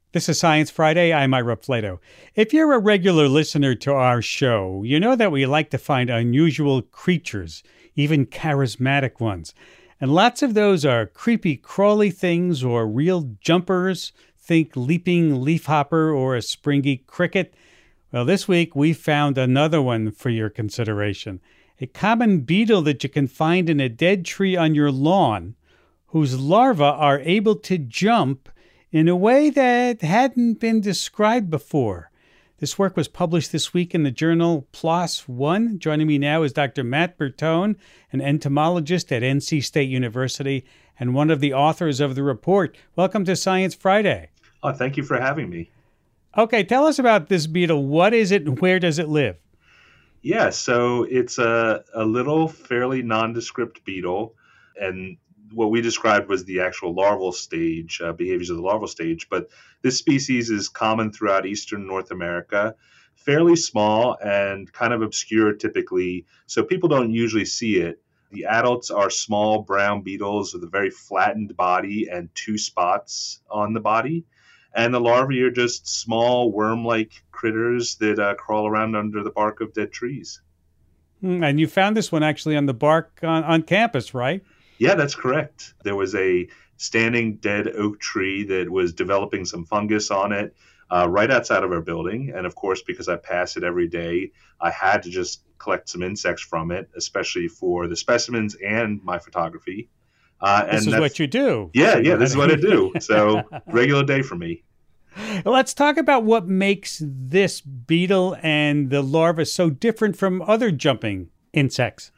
This is Science Friday. I'm Ira Flato. If you're a regular listener to our show, you know that we like to find unusual creatures, even charismatic ones. And lots of those are creepy, crawly things or real jumpers. Think leaping leafhopper or a springy cricket. Well, this week we found another one for your consideration. A common beetle that you can find in a dead tree on your lawn, whose larvae are able to jump in a way that hadn't been described before. This work was published this week in the journal PLOS One. Joining me now is Dr. Matt Bertone, an entomologist at NC State University and one of the authors of the report. Welcome to Science Friday. Oh, thank you for having me. Okay, tell us about this beetle. What is it and where does it live? Yeah, so it's a little fairly nondescript beetle, and what we described was the actual larval stage, behaviors of the larval stage. But this species is common throughout eastern North America, fairly small and kind of obscure typically, so people don't usually see it. The adults are small brown beetles with a very flattened body and two spots on the body. And the larvae are just small worm-like critters that crawl around under the bark of dead trees. And you found this one actually on the bark on campus, right? Yeah, that's correct. There was a standing dead oak tree that was developing some fungus on it right outside of our building. And of course, because I pass it every day, I had to just collect some insects from it, especially for the specimens and my photography. This is what you do. Yeah, this is what I do. So regular day for me. Let's talk about what makes this beetle and the larva so different from other jumping insects.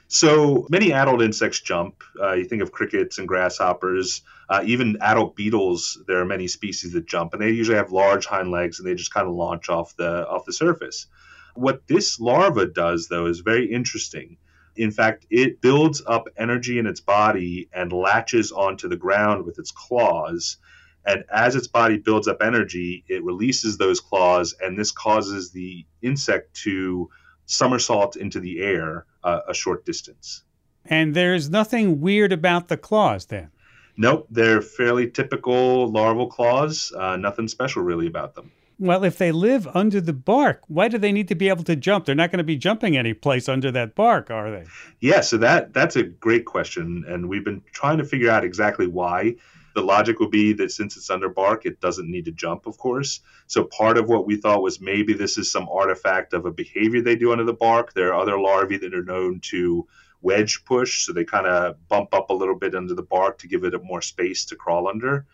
So many adult insects jump. You think of crickets and grasshoppers, even adult beetles. There are many species that jump, and they usually have large hind legs, and they just kind of launch off the surface. What this larva does, though, is very interesting. In fact, it builds up energy in its body and latches onto the ground with its claws. And as its body builds up energy, it releases those claws, and this causes the insect to somersault into the air a short distance. And there's nothing weird about the claws then? Nope, they're fairly typical larval claws. Nothing special really about them. Well, if they live under the bark, why do they need to be able to jump? They're not going to be jumping any place under that bark, are they? Yeah, so that's a great question, and we've been trying to figure out exactly why. The logic would be that since it's under bark, it doesn't need to jump, of course. So part of what we thought was maybe this is some artifact of a behavior they do under the bark. There are other larvae that are known to wedge push, so they kind of bump up a little bit under the bark to give it more space to crawl under.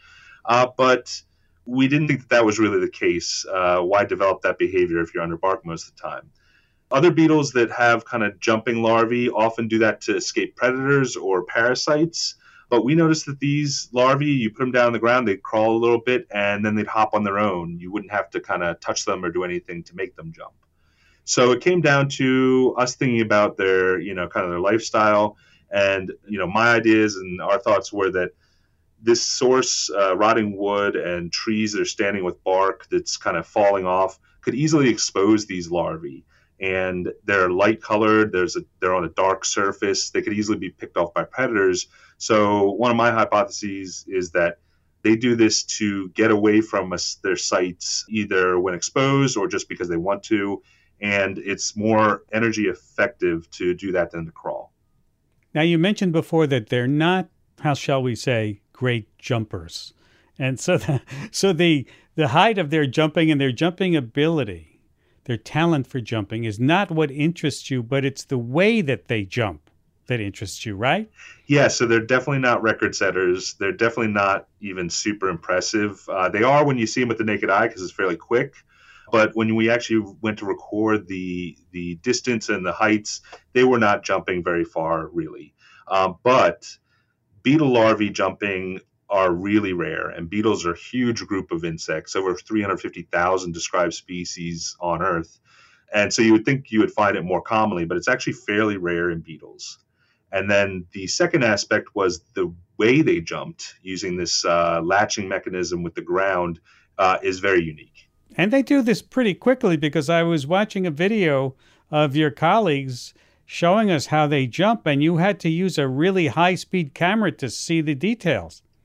But we didn't think that was really the case. Why develop that behavior if you're under bark most of the time? Other beetles that have kind of jumping larvae often do that to escape predators or parasites. But we noticed that these larvae, you put them down on the ground, they'd crawl a little bit, and then they'd hop on their own. You wouldn't have to kind of touch them or do anything to make them jump. So it came down to us thinking about their, kind of their lifestyle. And, my ideas and our thoughts were that this source, rotting wood and trees that are standing with bark that's kind of falling off, could easily expose these larvae. And they're light colored, they're on a dark surface, they could easily be picked off by predators. So one of my hypotheses is that they do this to get away from their sites, either when exposed or just because they want to. And it's more energy effective to do that than to crawl. Now, you mentioned before that they're not, how shall we say, great jumpers. And so the height of their jumping and their jumping ability, their talent for jumping, is not what interests you, but it's the way that they jump that interests you, right? Yeah, so they're definitely not record setters. They're definitely not even super impressive. They are when you see them with the naked eye because it's fairly quick. But when we actually went to record the distance and the heights, they were not jumping very far, really. But beetle larvae jumping are really rare, and beetles are a huge group of insects, over 350,000 described species on Earth. And so you would think you would find it more commonly, but it's actually fairly rare in beetles. And then the second aspect was the way they jumped using this latching mechanism with the ground is very unique. And they do this pretty quickly because I was watching a video of your colleagues showing us how they jump, and you had to use a really high-speed camera to see the details.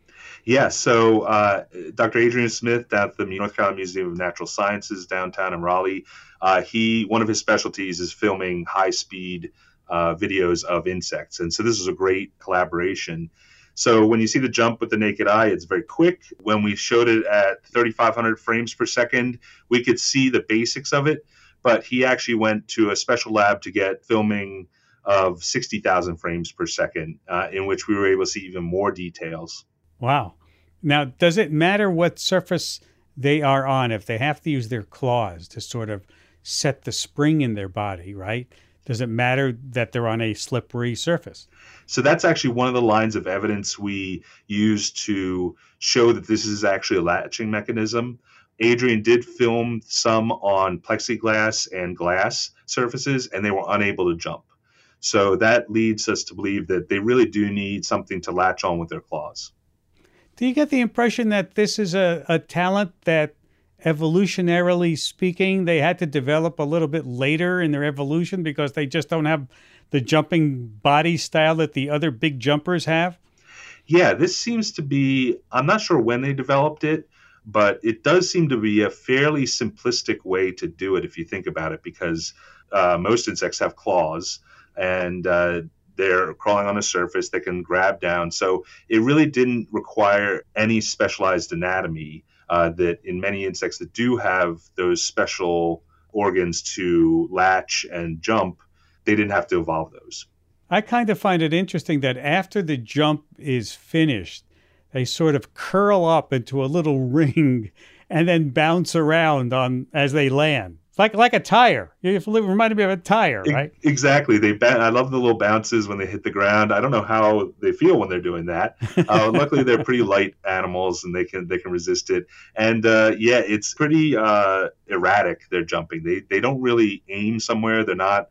Yeah, so Dr. Adrian Smith down at the North Carolina Museum of Natural Sciences downtown in Raleigh, one of his specialties is filming high speed videos of insects, and so this is a great collaboration. So when you see the jump with the naked eye, it's very quick. When we showed it at 3,500 frames per second, we could see the basics of it, but he actually went to a special lab to get filming of 60,000 frames per second, in which we were able to see even more details. Wow. Now, does it matter what surface they are on if they have to use their claws to sort of set the spring in their body, right? Does it matter that they're on a slippery surface? So that's actually one of the lines of evidence we use to show that this is actually a latching mechanism. Adrian did film some on plexiglass and glass surfaces, and they were unable to jump. So that leads us to believe that they really do need something to latch on with their claws. Do you get the impression that this is a talent that, evolutionarily speaking, they had to develop a little bit later in their evolution because they just don't have the jumping body style that the other big jumpers have? Yeah, this seems to be, I'm not sure when they developed it, but it does seem to be a fairly simplistic way to do it if you think about it, because most insects have claws, and they're crawling on a surface that can grab down. So it really didn't require any specialized anatomy that in many insects that do have those special organs to latch and jump, they didn't have to evolve those. I kind of find it interesting that after the jump is finished, they sort of curl up into a little ring and then bounce around on as they land. It's like a tire. It reminded me of a tire, right? Exactly. I love the little bounces when they hit the ground. I don't know how they feel when they're doing that. Luckily, they're pretty light animals and they can resist it. And yeah, it's pretty erratic. They're jumping. They don't really aim somewhere. They're not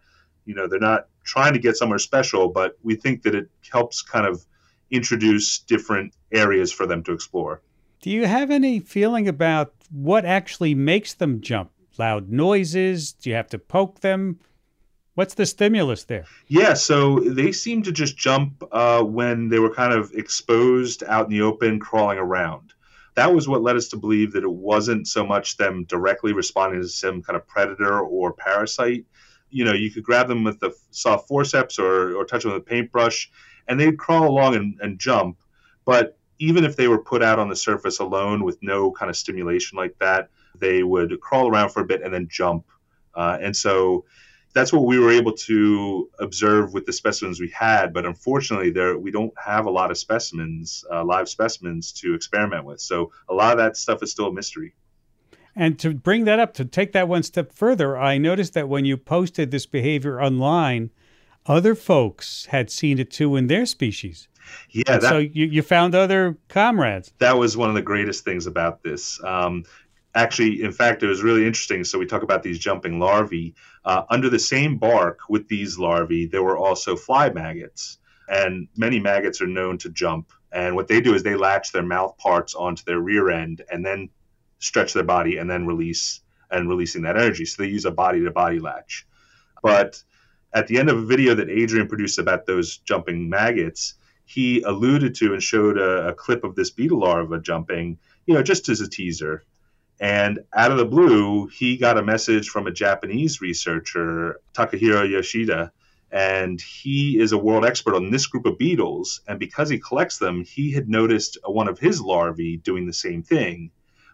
trying to get somewhere special. But we think that it helps kind of introduce different areas for them to explore. Do you have any feeling about what actually makes them jump? Loud noises? Do you have to poke them? What's the stimulus there? Yeah, so they seem to just jump when they were kind of exposed out in the open, crawling around. That was what led us to believe that it wasn't so much them directly responding to some kind of predator or parasite. You could grab them with the soft forceps or touch them with a paintbrush, and they'd crawl along and jump. But even if they were put out on the surface alone with no kind of stimulation like that, they would crawl around for a bit and then jump. And so that's what we were able to observe with the specimens we had. But unfortunately, we don't have a lot of specimens, live specimens to experiment with. So a lot of that stuff is still a mystery. And to bring that up, to take that one step further, I noticed that when you posted this behavior online, other folks had seen it too in their species. Yeah. So you found other comrades. That was one of the greatest things about this. Actually, in fact, it was really interesting. So we talk about these jumping larvae. Under the same bark with these larvae, there were also fly maggots. And many maggots are known to jump. And what they do is they latch their mouth parts onto their rear end and then stretch their body and then releasing that energy. So they use a body-to-body latch. But at the end of a video that Adrian produced about those jumping maggots, he alluded to and showed a clip of this beetle larva jumping, just as a teaser. And out of the blue, he got a message from a Japanese researcher, Takahiro Yoshida, and he is a world expert on this group of beetles. And because he collects them, he had noticed one of his larvae doing the same thing.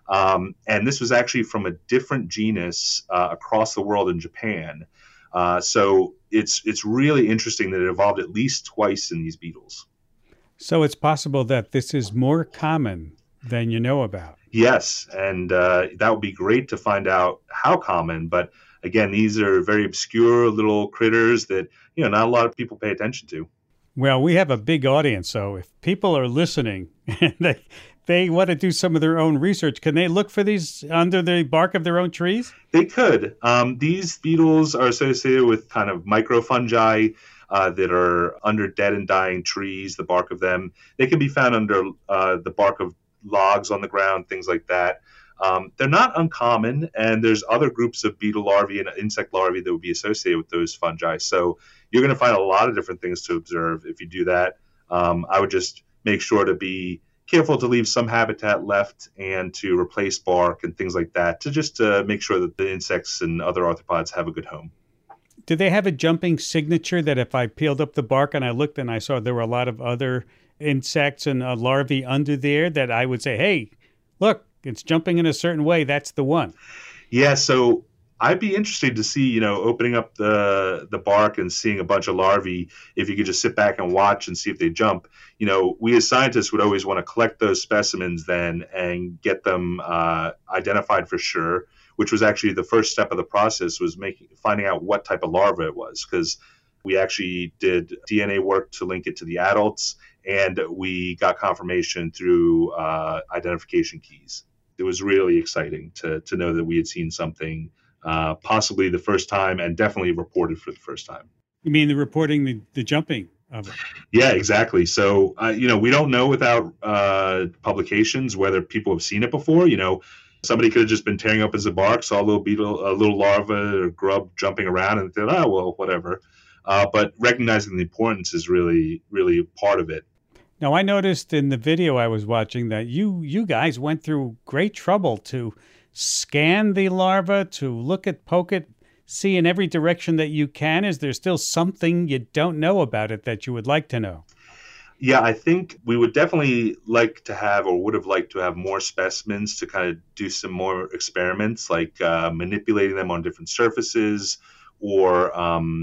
And this was actually from a different genus across the world in Japan. So it's really interesting that it evolved at least twice in these beetles. So it's possible that this is more common than you know about. Yes, and that would be great to find out how common. But again, these are very obscure little critters that not a lot of people pay attention to. Well, we have a big audience, so if people are listening and they want to do some of their own research, can they look for these under the bark of their own trees? They could. These beetles are associated with kind of microfungi that are under dead and dying trees, the bark of them. They can be found under the bark of logs on the ground, things like that. They're not uncommon, and there's other groups of beetle larvae and insect larvae that would be associated with those fungi. So you're going to find a lot of different things to observe if you do that. I would just make sure to be careful to leave some habitat left and to replace bark and things like that to just make sure that the insects and other arthropods have a good home. Do they have a jumping signature that if I peeled up the bark and I looked and I saw there were a lot of other insects and larvae under there that I would say, hey, look, it's jumping in a certain way. That's the one. Yeah, so I'd be interested to see, opening up the bark and seeing a bunch of larvae, if you could just sit back and watch and see if they jump. We as scientists would always want to collect those specimens then and get them identified for sure, which was actually the first step of the process, was finding out what type of larva it was, because we actually did DNA work to link it to the adults, and we got confirmation through identification keys. It was really exciting to know that we had seen something possibly the first time and definitely reported for the first time. You mean the reporting the jumping of it? Yeah, exactly. So, we don't know without publications whether people have seen it before. Somebody could have just been tearing up his bark, saw a little beetle, a little larva or grub jumping around, and thought, oh, well, whatever. But recognizing the importance is really, really part of it. Now, I noticed in the video I was watching that you guys went through great trouble to scan the larva, to look at, poke it, see in every direction that you can. Is there still something you don't know about it that you would like to know? Yeah, I think we would definitely like to have, or would have liked to have, more specimens to kind of do some more experiments, like manipulating them on different surfaces, or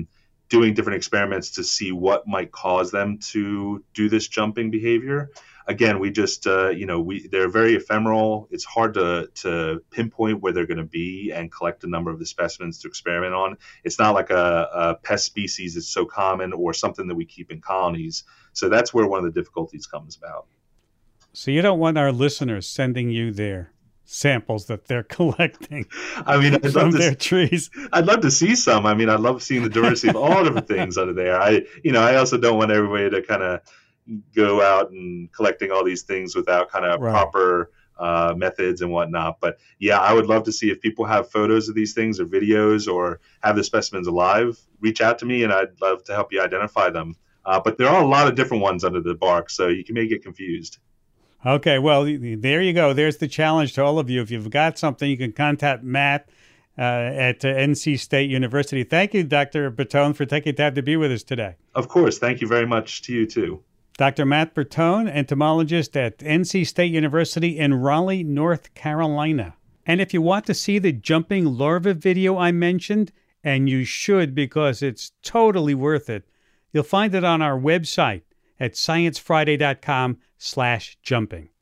doing different experiments to see what might cause them to do this jumping behavior. Again, we just, they're very ephemeral. It's hard to pinpoint where they're going to be and collect a number of the specimens to experiment on. It's not like a pest species that's so common or something that we keep in colonies. So that's where one of the difficulties comes about. So you don't want our listeners sending you their samples that they're collecting from their trees. I'd love to see some. I love seeing the diversity of all different things under there. I also don't want everybody to kind of go out and collecting all these things without kind of proper methods and whatnot. But yeah, I would love to see if people have photos of these things or videos or have the specimens alive, reach out to me and I'd love to help you identify them. But there are a lot of different ones under the bark, so you may get confused. Okay, well, there you go. There's the challenge to all of you. If you've got something, you can contact Matt at NC State University. Thank you, Dr. Bertone, for taking time to be with us today. Of course. Thank you very much to you, too. Dr. Matt Bertone, entomologist at NC State University in Raleigh, North Carolina. And if you want to see the jumping larva video I mentioned, and you should because it's totally worth it, you'll find it on our website at sciencefriday.com/jumping.